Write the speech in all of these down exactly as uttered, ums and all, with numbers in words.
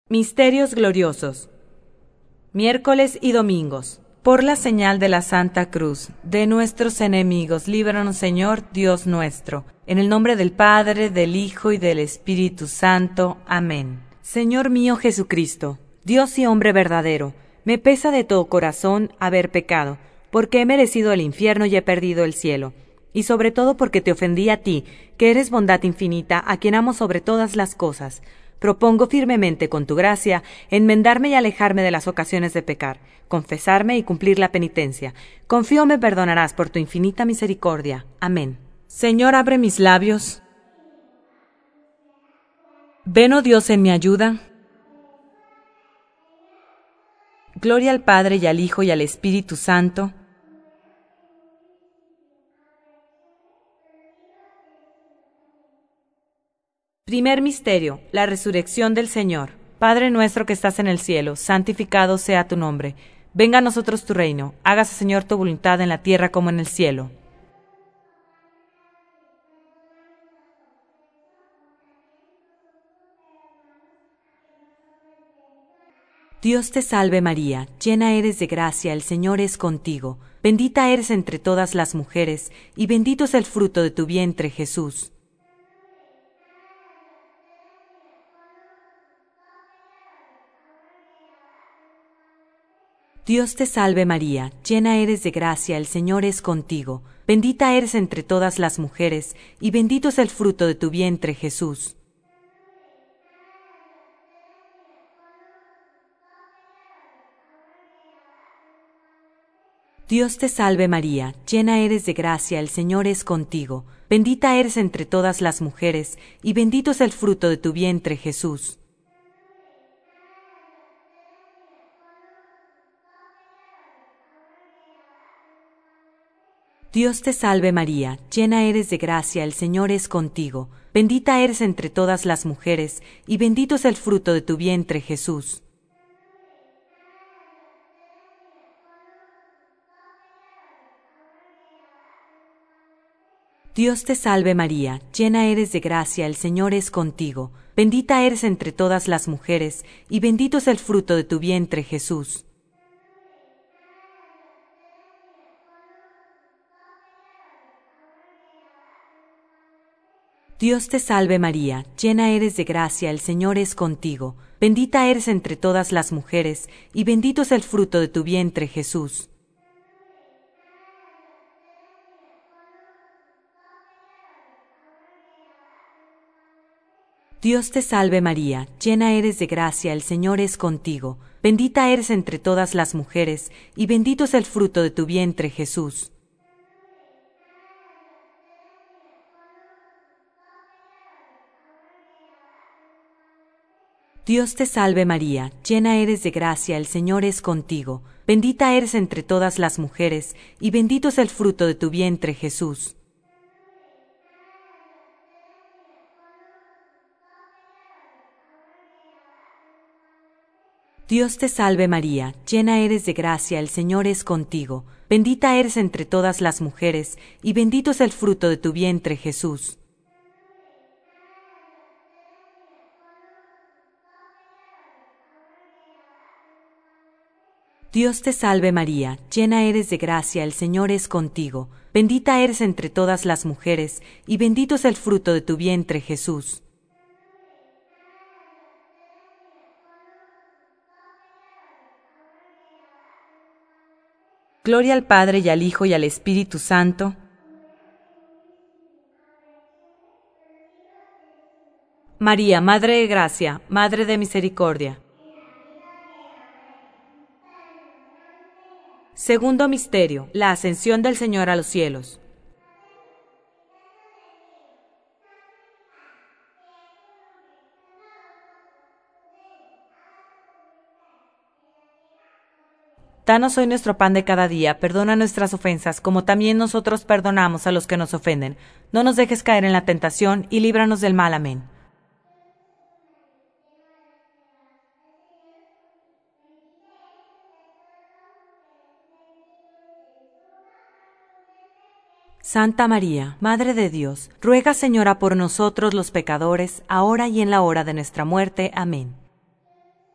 Misterios gloriosos. Miércoles y domingos. Por la señal de la Santa Cruz, de nuestros enemigos, líbranos, Señor, Dios nuestro. En el nombre del Padre, del Hijo y del Espíritu Santo. Amén. Señor mío Jesucristo, Dios y hombre verdadero, me pesa de todo corazón haber pecado, porque he merecido el infierno y he perdido el cielo. Y sobre todo porque te ofendí a ti, que eres bondad infinita, a quien amo sobre todas las cosas. Propongo firmemente, con tu gracia, enmendarme y alejarme de las ocasiones de pecar, confesarme y cumplir la penitencia. Confío me perdonarás por tu infinita misericordia. Amén. Señor, abre mis labios. Ven, oh Dios, en mi ayuda. Gloria al Padre y al Hijo y al Espíritu Santo. Primer misterio, la resurrección del Señor. Padre nuestro que estás en el cielo, santificado sea tu nombre. Venga a nosotros tu reino. Hágase, Señor, tu voluntad en la tierra como en el cielo. Dios te salve María, llena eres de gracia, el Señor es contigo. Bendita eres entre todas las mujeres, y bendito es el fruto de tu vientre, Jesús. Dios te salve María, llena eres de gracia, el Señor es contigo. Bendita eres entre todas las mujeres, y bendito es el fruto de tu vientre, Jesús. Dios te salve María, llena eres de gracia, el Señor es contigo. Bendita eres entre todas las mujeres, y bendito es el fruto de tu vientre, Jesús. Dios te salve María, llena eres de gracia, el Señor es contigo. Bendita eres entre todas las mujeres, y bendito es el fruto de tu vientre, Jesús. Dios te salve María, llena eres de gracia, el Señor es contigo. Bendita eres entre todas las mujeres, y bendito es el fruto de tu vientre, Jesús. Dios te salve María, llena eres de gracia, el Señor es contigo. Bendita eres entre todas las mujeres, y bendito es el fruto de tu vientre, Jesús. Dios te salve María, llena eres de gracia, el Señor es contigo. Bendita eres entre todas las mujeres, y bendito es el fruto de tu vientre, Jesús. Dios te salve María, llena eres de gracia, el Señor es contigo. Bendita eres entre todas las mujeres, y bendito es el fruto de tu vientre, Jesús. Dios te salve María, llena eres de gracia, el Señor es contigo. Bendita eres entre todas las mujeres, y bendito es el fruto de tu vientre, Jesús. Dios te salve María, llena eres de gracia, el Señor es contigo. Bendita eres entre todas las mujeres, y bendito es el fruto de tu vientre, Jesús. Gloria al Padre y al Hijo y al Espíritu Santo. María, Madre de Gracia, Madre de Misericordia. Segundo misterio, la ascensión del Señor a los cielos. Danos hoy nuestro pan de cada día, perdona nuestras ofensas, como también nosotros perdonamos a los que nos ofenden. No nos dejes caer en la tentación, y líbranos del mal. Amén. Santa María, Madre de Dios, ruega, Señora, por nosotros los pecadores, ahora y en la hora de nuestra muerte. Amén.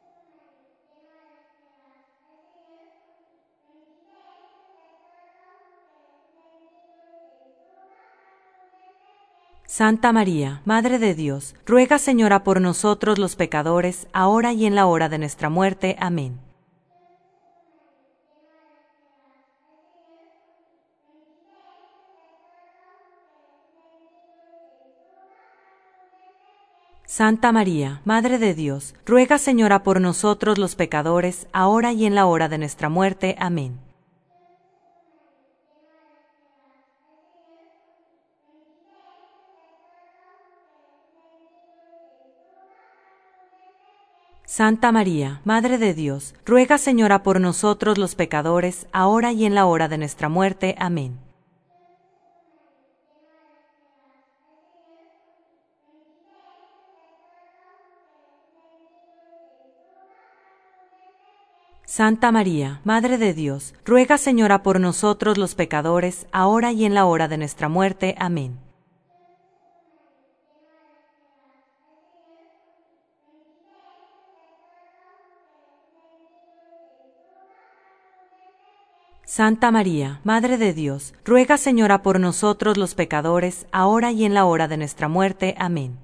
Santa María, Madre de Dios, ruega, Señora, por nosotros los pecadores, ahora y en la hora de nuestra muerte. Amén. Santa María, Madre de Dios, ruega, Señora, por nosotros los pecadores, ahora y en la hora de nuestra muerte. Amén. Santa María, Madre de Dios, ruega, Señora, por nosotros los pecadores, ahora y en la hora de nuestra muerte. Amén. Santa María, Madre de Dios, ruega, Señora, por nosotros los pecadores, ahora y en la hora de nuestra muerte. Amén. Santa María, Madre de Dios, ruega, Señora, por nosotros los pecadores, ahora y en la hora de nuestra muerte. Amén.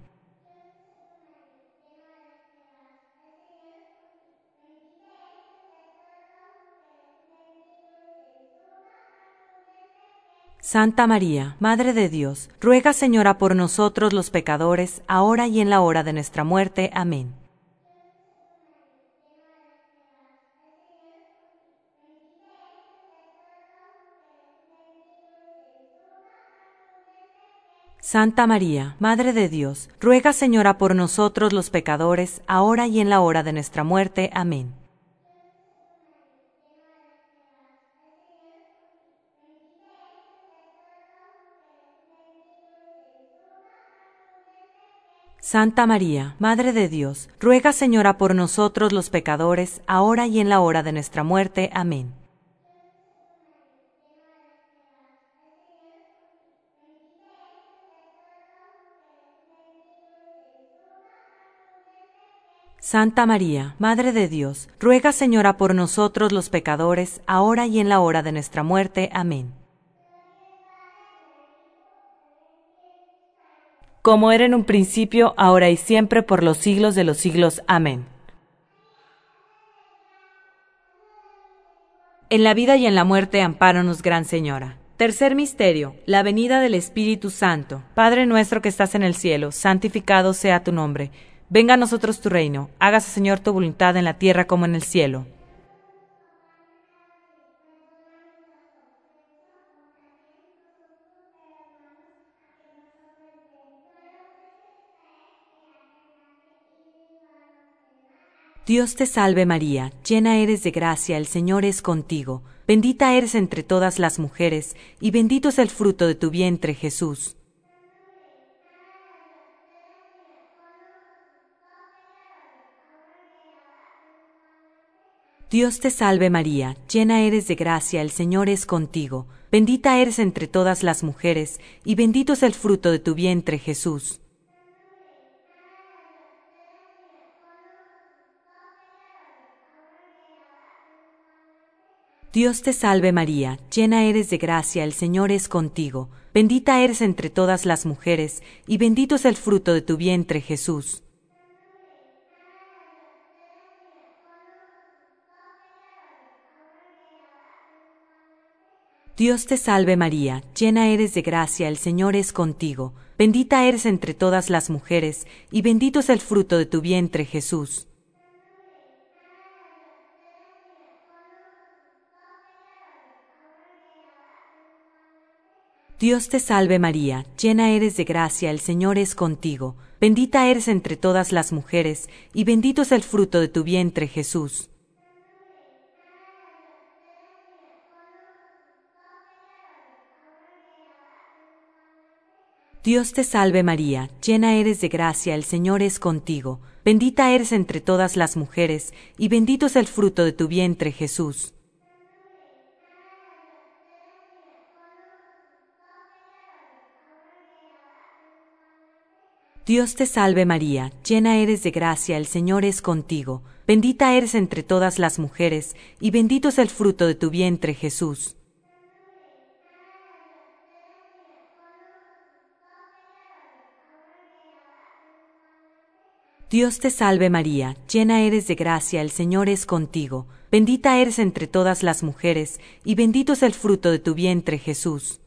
Santa María, Madre de Dios, ruega, Señora, por nosotros los pecadores, ahora y en la hora de nuestra muerte. Amén. Santa María, Madre de Dios, ruega, Señora, por nosotros los pecadores, ahora y en la hora de nuestra muerte. Amén. Santa María, Madre de Dios, ruega, Señora, por nosotros los pecadores, ahora y en la hora de nuestra muerte. Amén. Santa María, Madre de Dios, ruega, Señora, por nosotros los pecadores, ahora y en la hora de nuestra muerte. Amén. Como era en un principio, ahora y siempre, por los siglos de los siglos. Amén. En la vida y en la muerte, ampáranos, Gran Señora. Tercer misterio, la venida del Espíritu Santo. Padre nuestro que estás en el cielo, santificado sea tu nombre. Venga a nosotros tu reino. Hágase, Señor, tu voluntad en la tierra como en el cielo. Dios te salve María, llena eres de gracia, el Señor es contigo. Bendita eres entre todas las mujeres, y bendito es el fruto de tu vientre, Jesús. Dios te salve María, llena eres de gracia, el Señor es contigo. Bendita eres entre todas las mujeres, y bendito es el fruto de tu vientre, Jesús. Dios te salve María, llena eres de gracia, el Señor es contigo. Bendita eres entre todas las mujeres, y bendito es el fruto de tu vientre, Jesús. Dios te salve María, llena eres de gracia, el Señor es contigo. Bendita eres entre todas las mujeres, y bendito es el fruto de tu vientre, Jesús. Dios te salve María, llena eres de gracia, el Señor es contigo. Bendita eres entre todas las mujeres, y bendito es el fruto de tu vientre, Jesús. Dios te salve María, llena eres de gracia, el Señor es contigo. Bendita eres entre todas las mujeres, y bendito es el fruto de tu vientre, Jesús. Dios te salve María, llena eres de gracia, el Señor es contigo. Bendita eres entre todas las mujeres, y bendito es el fruto de tu vientre, Jesús. Dios te salve María, llena eres de gracia, el Señor es contigo. Bendita eres entre todas las mujeres, y bendito es el fruto de tu vientre, Jesús.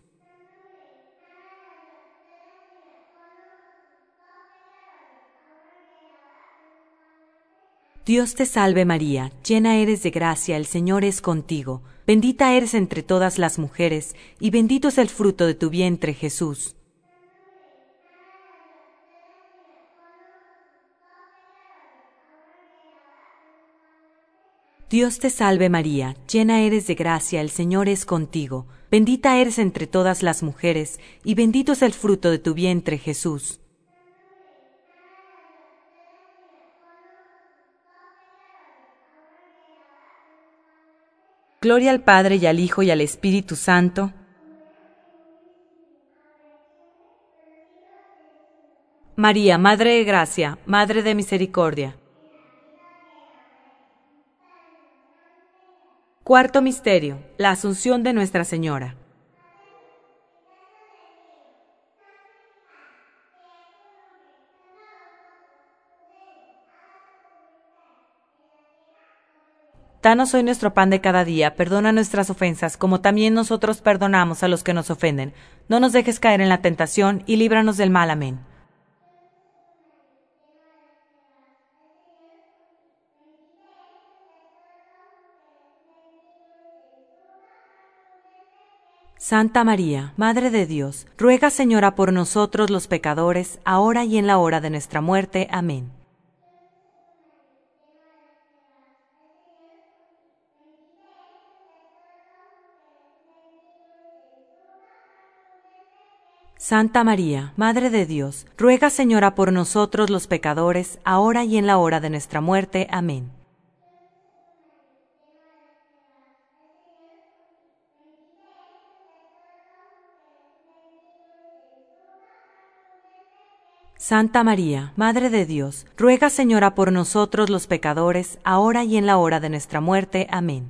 Dios te salve María, llena eres de gracia, el Señor es contigo. Bendita eres entre todas las mujeres, y bendito es el fruto de tu vientre, Jesús. Dios te salve María, llena eres de gracia, el Señor es contigo. Bendita eres entre todas las mujeres, y bendito es el fruto de tu vientre, Jesús. Gloria al Padre y al Hijo y al Espíritu Santo. María, Madre de Gracia, Madre de Misericordia. Cuarto Misterio, la Asunción de Nuestra Señora. Danos hoy nuestro pan de cada día, perdona nuestras ofensas, como también nosotros perdonamos a los que nos ofenden. No nos dejes caer en la tentación, y líbranos del mal. Amén. Santa María, Madre de Dios, ruega, Señora, por nosotros los pecadores, ahora y en la hora de nuestra muerte. Amén. Santa María, Madre de Dios, ruega, Señora, por nosotros los pecadores, ahora y en la hora de nuestra muerte. Amén. Santa María, Madre de Dios, ruega, Señora, por nosotros los pecadores, ahora y en la hora de nuestra muerte. Amén.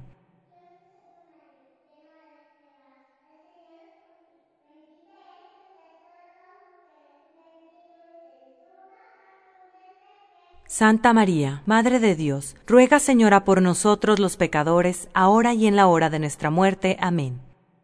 Santa María, Madre de Dios, ruega, Señora, por nosotros los pecadores, ahora y en la hora de nuestra muerte. Amén.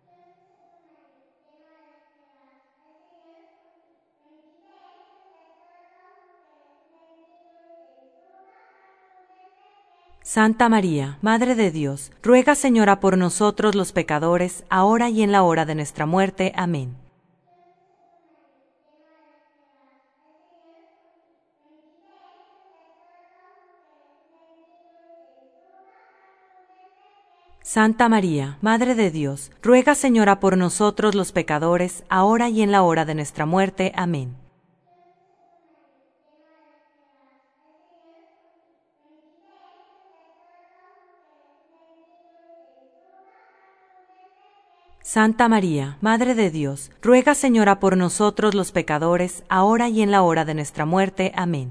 Santa María, Madre de Dios, ruega, Señora, por nosotros los pecadores, ahora y en la hora de nuestra muerte. Amén. Santa María, Madre de Dios, ruega, Señora, por nosotros los pecadores, ahora y en la hora de nuestra muerte. Amén. Santa María, Madre de Dios, ruega, Señora, por nosotros los pecadores, ahora y en la hora de nuestra muerte. Amén.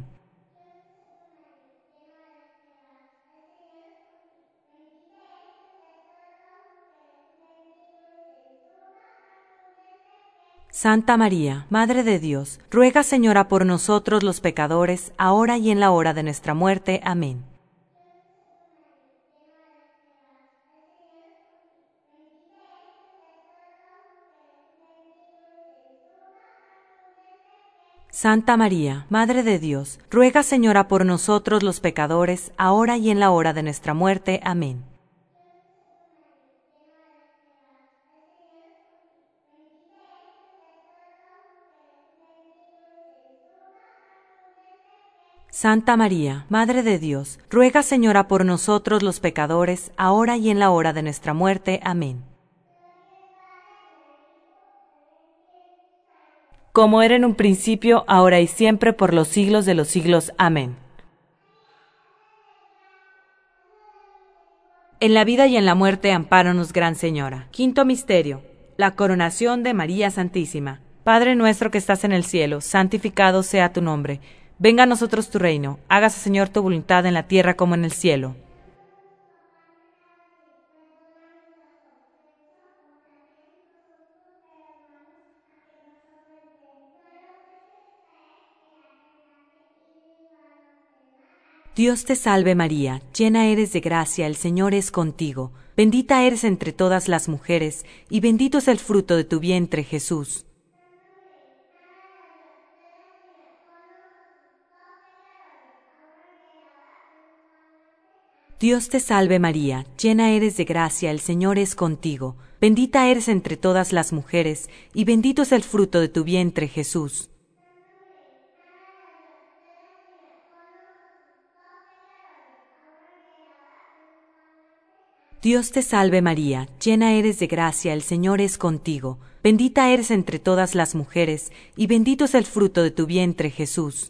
Santa María, Madre de Dios, ruega, Señora, por nosotros los pecadores, ahora y en la hora de nuestra muerte. Amén. Santa María, Madre de Dios, ruega, Señora, por nosotros los pecadores, ahora y en la hora de nuestra muerte. Amén. Santa María, Madre de Dios, ruega, Señora, por nosotros los pecadores, ahora y en la hora de nuestra muerte. Amén. Como era en un principio, ahora y siempre, por los siglos de los siglos. Amén. En la vida y en la muerte, ampáranos, Gran Señora. Quinto Misterio. La coronación de María Santísima. Padre nuestro que estás en el cielo, santificado sea tu nombre. Venga a nosotros tu reino. Hágase, Señor, tu voluntad en la tierra como en el cielo. Dios te salve María, llena eres de gracia, el Señor es contigo. Bendita eres entre todas las mujeres, y bendito es el fruto de tu vientre, Jesús. Dios te salve María, llena eres de gracia, el Señor es contigo. Bendita eres entre todas las mujeres, y bendito es el fruto de tu vientre, Jesús. Dios te salve María, llena eres de gracia, el Señor es contigo. Bendita eres entre todas las mujeres, y bendito es el fruto de tu vientre, Jesús.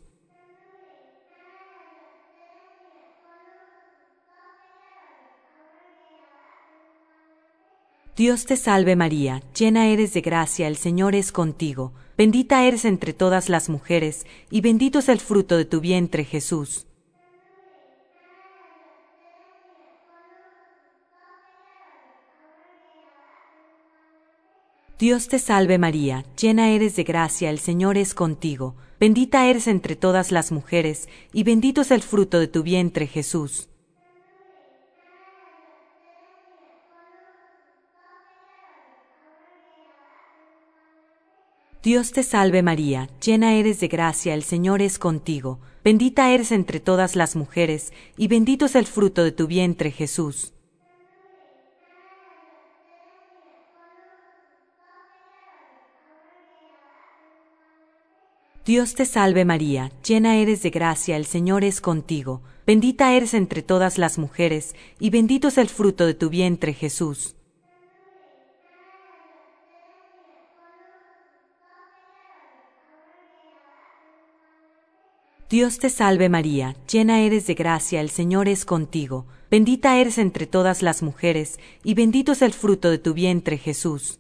Dios te salve María, llena eres de gracia, el Señor es contigo. Bendita eres entre todas las mujeres, y bendito es el fruto de tu vientre, Jesús. Dios te salve María, llena eres de gracia, el Señor es contigo. Bendita eres entre todas las mujeres, y bendito es el fruto de tu vientre, Jesús. Dios te salve María, llena eres de gracia, el Señor es contigo. Bendita eres entre todas las mujeres, y bendito es el fruto de tu vientre, Jesús. Dios te salve María, llena eres de gracia, el Señor es contigo. Bendita eres entre todas las mujeres, y bendito es el fruto de tu vientre, Jesús. Dios te salve María, llena eres de gracia, el Señor es contigo. Bendita eres entre todas las mujeres, y bendito es el fruto de tu vientre, Jesús.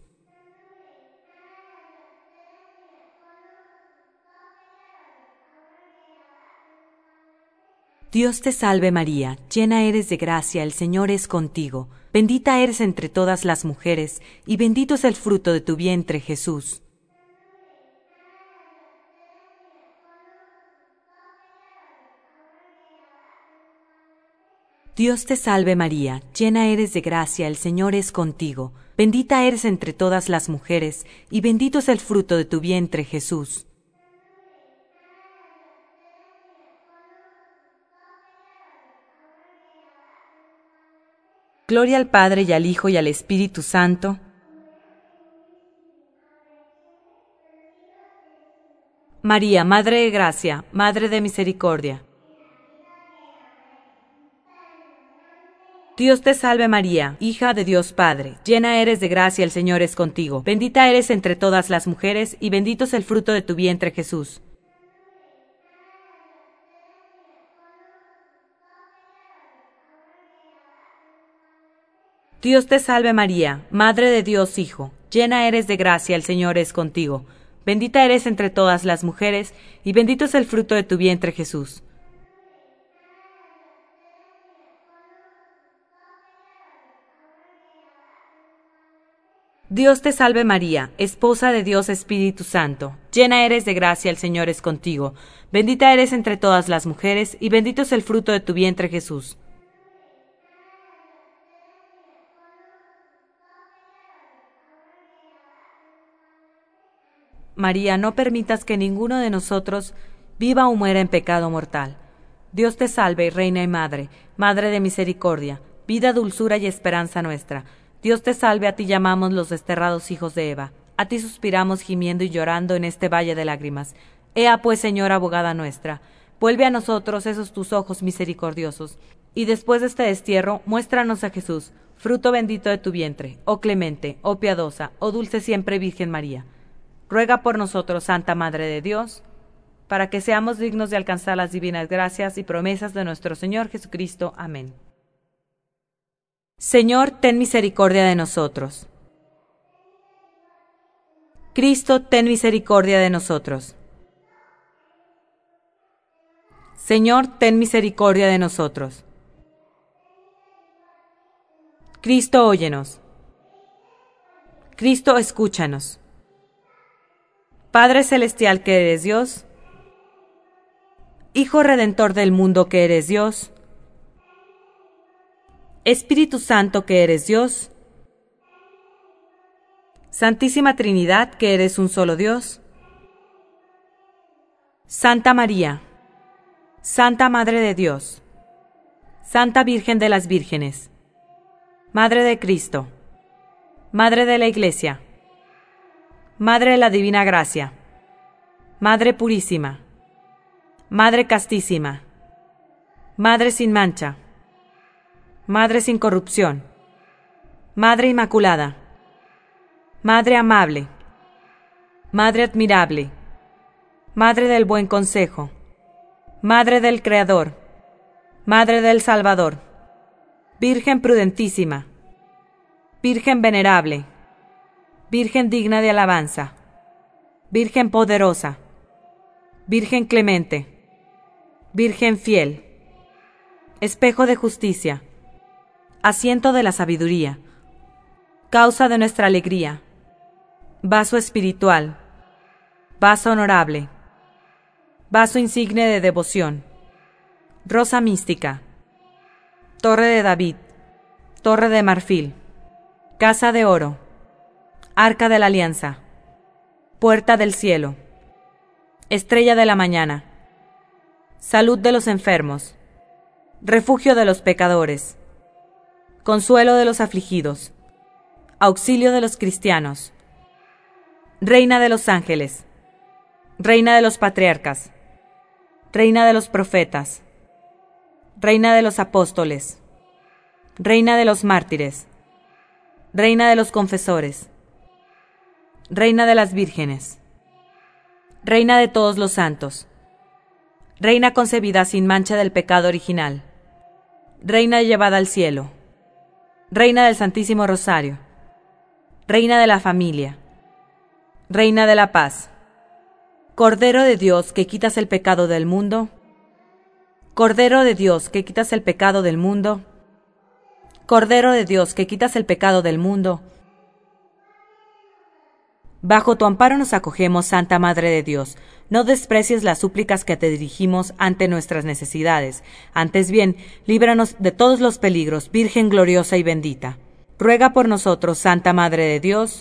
Dios te salve María, llena eres de gracia, el Señor es contigo. Bendita eres entre todas las mujeres, y bendito es el fruto de tu vientre, Jesús. Dios te salve María, llena eres de gracia, el Señor es contigo. Bendita eres entre todas las mujeres, y bendito es el fruto de tu vientre, Jesús. Gloria al Padre y al Hijo y al Espíritu Santo. María, Madre de Gracia, Madre de Misericordia. Dios te salve María, hija de Dios Padre, llena eres de gracia, el Señor es contigo. Bendita eres entre todas las mujeres, y bendito es el fruto de tu vientre, Jesús. Dios te salve María, Madre de Dios Hijo, llena eres de gracia, el Señor es contigo. Bendita eres entre todas las mujeres, y bendito es el fruto de tu vientre, Jesús. Dios te salve María, esposa de Dios Espíritu Santo, llena eres de gracia, el Señor es contigo. Bendita eres entre todas las mujeres, y bendito es el fruto de tu vientre, Jesús. María, no permitas que ninguno de nosotros viva o muera en pecado mortal. Dios te salve, Reina y Madre, Madre de misericordia, vida, dulzura y esperanza nuestra. Dios te salve, a ti llamamos los desterrados hijos de Eva. A ti suspiramos gimiendo y llorando en este valle de lágrimas. Ea pues, Señora abogada nuestra, vuelve a nosotros esos tus ojos misericordiosos, y después de este destierro, muéstranos a Jesús, fruto bendito de tu vientre, oh clemente, oh piadosa, oh dulce siempre Virgen María. Ruega por nosotros, Santa Madre de Dios, para que seamos dignos de alcanzar las divinas gracias y promesas de nuestro Señor Jesucristo. Amén. Señor, ten misericordia de nosotros. Cristo, ten misericordia de nosotros. Señor, ten misericordia de nosotros. Cristo, óyenos. Cristo, escúchanos. Padre celestial que eres Dios, Hijo Redentor del mundo que eres Dios, Espíritu Santo que eres Dios, Santísima Trinidad que eres un solo Dios, Santa María, Santa Madre de Dios, Santa Virgen de las Vírgenes, Madre de Cristo, Madre de la Iglesia, Madre de la Divina Gracia, Madre Purísima, Madre Castísima, Madre sin mancha, Madre sin corrupción, Madre Inmaculada, Madre amable, Madre admirable, Madre del buen consejo, Madre del Creador, Madre del Salvador, Virgen prudentísima, Virgen venerable, Virgen digna de alabanza, Virgen poderosa, Virgen clemente, Virgen fiel, espejo de justicia, asiento de la sabiduría, causa de nuestra alegría, vaso espiritual, vaso honorable, vaso insigne de devoción, rosa mística, torre de David, torre de marfil, casa de oro, arca de la alianza, puerta del cielo, estrella de la mañana, salud de los enfermos, refugio de los pecadores, consuelo de los afligidos, auxilio de los cristianos, reina de los ángeles, reina de los patriarcas, reina de los profetas, reina de los apóstoles, reina de los mártires, reina de los confesores, reina de las vírgenes, reina de todos los santos, reina concebida sin mancha del pecado original, reina llevada al cielo, reina del Santísimo Rosario, reina de la familia, reina de la paz, Cordero de Dios que quitas el pecado del mundo, Cordero de Dios que quitas el pecado del mundo, Cordero de Dios que quitas el pecado del mundo. Bajo tu amparo nos acogemos, Santa Madre de Dios. No desprecies las súplicas que te dirigimos ante nuestras necesidades. Antes bien, líbranos de todos los peligros, Virgen gloriosa y bendita. Ruega por nosotros, Santa Madre de Dios.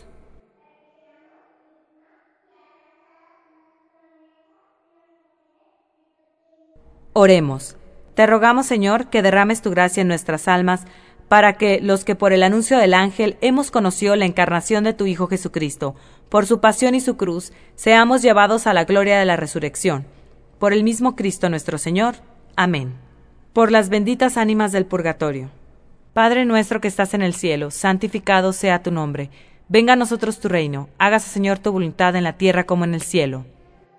Oremos. Te rogamos, Señor, que derrames tu gracia en nuestras almas, para que los que por el anuncio del ángel hemos conocido la encarnación de tu Hijo Jesucristo, por su pasión y su cruz, seamos llevados a la gloria de la resurrección. Por el mismo Cristo nuestro Señor. Amén. Por las benditas ánimas del purgatorio. Padre nuestro que estás en el cielo, santificado sea tu nombre. Venga a nosotros tu reino. Hágase, Señor, tu voluntad en la tierra como en el cielo.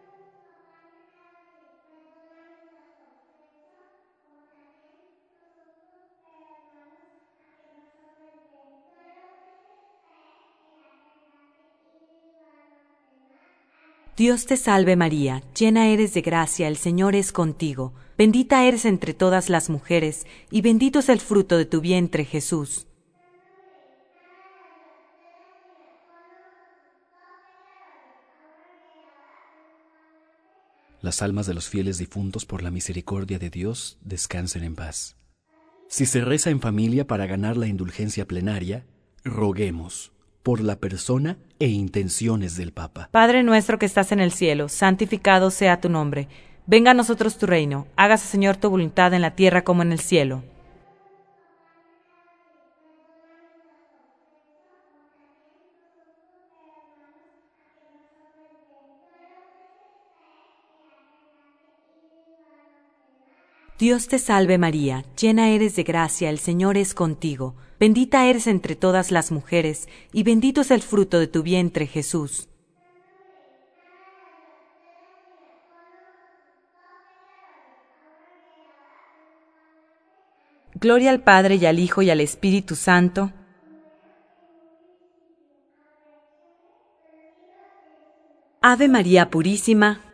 Dios te salve María, llena eres de gracia, el Señor es contigo. Bendita eres entre todas las mujeres, y bendito es el fruto de tu vientre, Jesús. Las almas de los fieles difuntos por la misericordia de Dios descansen en paz. Si se reza en familia para ganar la indulgencia plenaria, roguemos por la persona e intenciones del Papa. Padre nuestro que estás en el cielo, santificado sea tu nombre. Venga a nosotros tu reino. Hágase, Señor, tu voluntad en la tierra como en el cielo. Dios te salve María, llena eres de gracia, el Señor es contigo. Bendita eres entre todas las mujeres, y bendito es el fruto de tu vientre, Jesús. Gloria al Padre y al Hijo y al Espíritu Santo. Ave María Purísima.